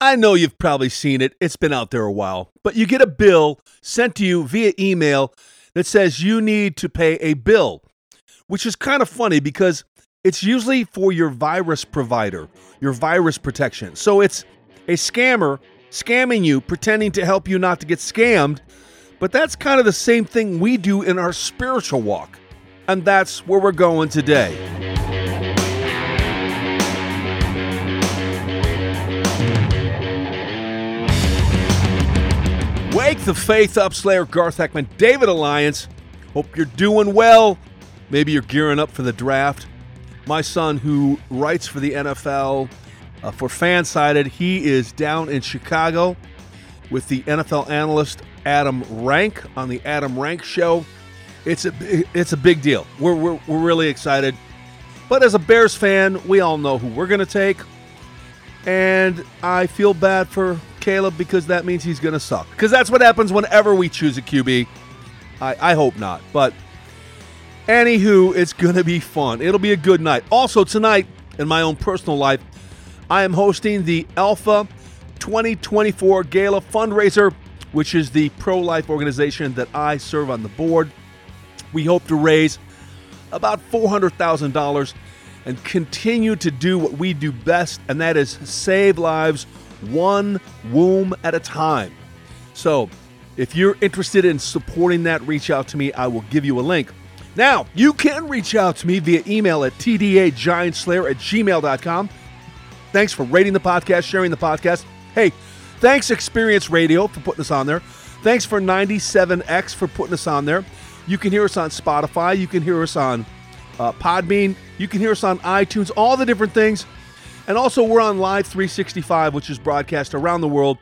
I know you've probably seen it. It's been out there a while. But you get a bill sent to you via email that says you need to pay a bill, which is kind of funny because it's usually for your virus provider, your virus protection. So it's a scammer scamming you, pretending to help you not to get scammed. But that's kind of the same thing we do in our spiritual walk. And that's where we're going today. Wake the faith up, Slayer Garth Heckman, David Alliance. Hope you're doing well. Maybe you're gearing up for the draft. My son, who writes for the NFL for Fansided, he is down in Chicago with the NFL analyst Adam Rank on the Adam Rank Show. It's a big deal. We're really excited. But as a Bears fan, we all know who we're going to take. And I feel bad for Caleb because that means he's going to suck. Because that's what happens whenever we choose a QB. I hope not. But anywho, it's going to be fun. It'll be a good night. Also tonight, in my own personal life, I am hosting the Alpha 2024 Gala fundraiser, which is the pro-life organization that I serve on the board. We hope to raise about $400,000 and continue to do what we do best, and that is save lives one womb at a time. So if you're interested in supporting that, reach out to me. I will give you a link. Now, you can reach out to me via email at tdagiantslayer@gmail.com. Thanks for rating the podcast, sharing the podcast. Hey, thanks Experience Radio for putting us on there. Thanks for 97X for putting us on there. You can hear us on Spotify. You can hear us on Podbean. You can hear us on iTunes, all the different things. And also, we're on Live 365, which is broadcast around the world.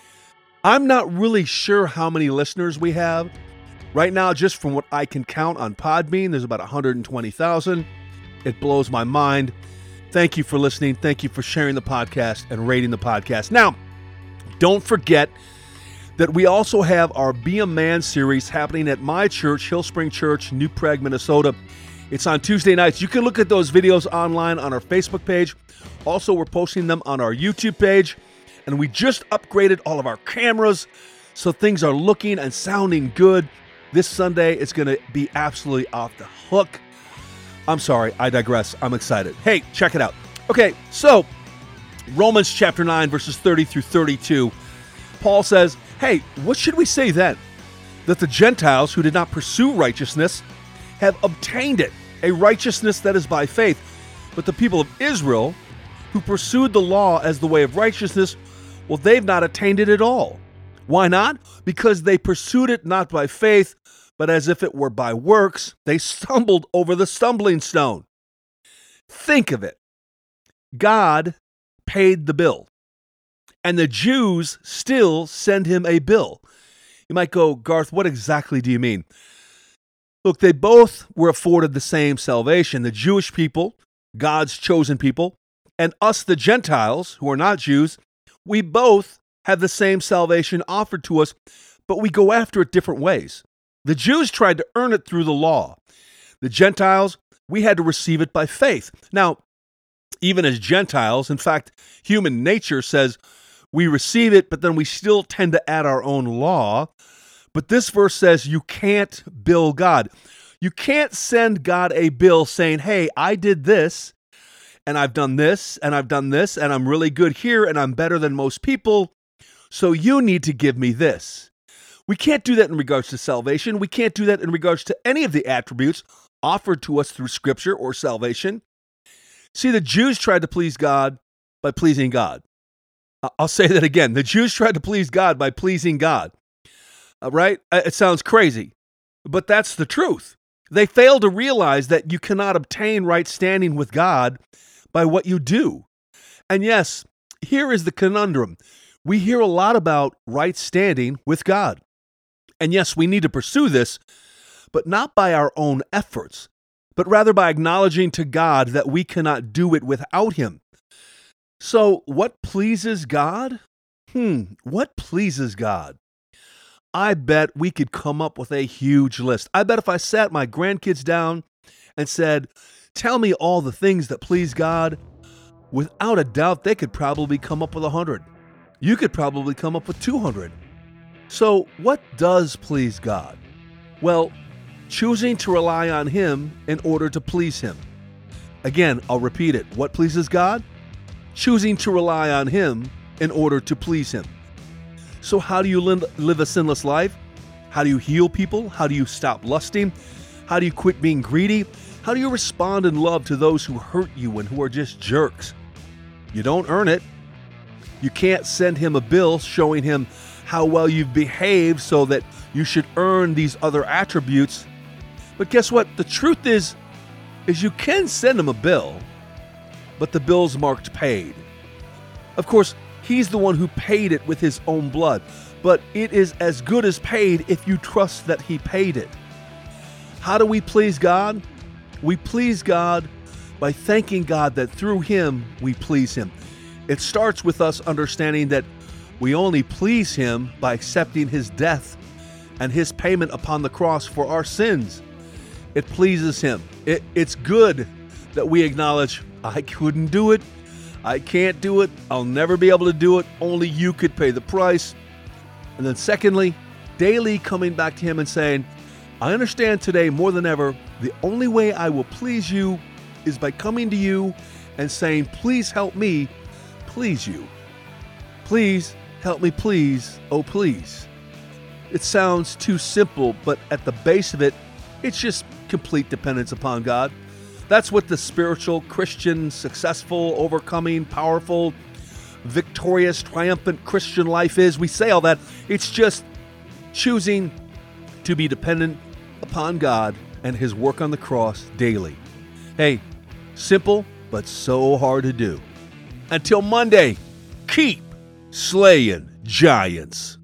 I'm not really sure how many listeners we have. Right now, just from what I can count on Podbean, there's about 120,000. It blows my mind. Thank you for listening. Thank you for sharing the podcast and rating the podcast. Now, don't forget that we also have our Be a Man series happening at my church, Hillspring Church, New Prague, Minnesota. It's on Tuesday nights. You can look at those videos online on our Facebook page. Also, we're posting them on our YouTube page. And we just upgraded all of our cameras, so things are looking and sounding good. This Sunday, it's going to be absolutely off the hook. I'm sorry, I digress. I'm excited. Hey, check it out. Okay, so Romans chapter 9, verses 30 through 32. Paul says, hey, what should we say then? That the Gentiles who did not pursue righteousness have obtained it, a righteousness that is by faith. But the people of Israel, who pursued the law as the way of righteousness, well, they've not attained it at all. Why not? Because they pursued it not by faith, but as if it were by works. They stumbled over the stumbling stone. Think of it. God paid the bill, and the Jews still send him a bill. You might go, Garth, what exactly do you mean? Look, they both were afforded the same salvation. The Jewish people, God's chosen people, and us, the Gentiles, who are not Jews, we both have the same salvation offered to us, but we go after it different ways. The Jews tried to earn it through the law. The Gentiles, we had to receive it by faith. Now, even as Gentiles, in fact, human nature says we receive it, but then we still tend to add our own law. But this verse says you can't bill God. You can't send God a bill saying, hey, I did this, and I've done this, and I've done this, and I'm really good here, and I'm better than most people, so you need to give me this. We can't do that in regards to salvation. We can't do that in regards to any of the attributes offered to us through Scripture or salvation. See, the Jews tried to please God by pleasing God. I'll say that again. The Jews tried to please God by pleasing God. Right? It sounds crazy, but that's the truth. They failed to realize that you cannot obtain right standing with God by what you do. And yes, here is the conundrum. We hear a lot about right standing with God. And yes, we need to pursue this, but not by our own efforts, but rather by acknowledging to God that we cannot do it without him. So what pleases God? What pleases God? I bet we could come up with a huge list. I bet if I sat my grandkids down and said, tell me all the things that please God, without a doubt, they could probably come up with 100. You could probably come up with 200. So, what does please God? Well, choosing to rely on Him in order to please Him. Again, I'll repeat it. What pleases God? Choosing to rely on Him in order to please Him. So how do you live a sinless life? How do you heal people? How do you stop lusting? How do you quit being greedy? How do you respond in love to those who hurt you and who are just jerks? You don't earn it. You can't send Him a bill showing Him how well you've behaved so that you should earn these other attributes. But guess what? The truth is you can send Him a bill, but the bill's marked paid. Of course, He's the one who paid it with His own blood, but it is as good as paid if you trust that He paid it. How do we please God? We please God by thanking God that through Him we please Him. It starts with us understanding that we only please Him by accepting His death and His payment upon the cross for our sins. It pleases Him. It's good that we acknowledge, I couldn't do it. I can't do it. I'll never be able to do it. Only You could pay the price. And then secondly, daily coming back to Him and saying, I understand today more than ever, the only way I will please You is by coming to You and saying, please help me please You. Please help me please, oh please. It sounds too simple, but at the base of it, it's just complete dependence upon God. That's what the spiritual, Christian, successful, overcoming, powerful, victorious, triumphant Christian life is. We say all that. It's just choosing to be dependent upon God and His work on the cross daily. Hey, simple, but so hard to do. Until Monday, keep slaying giants.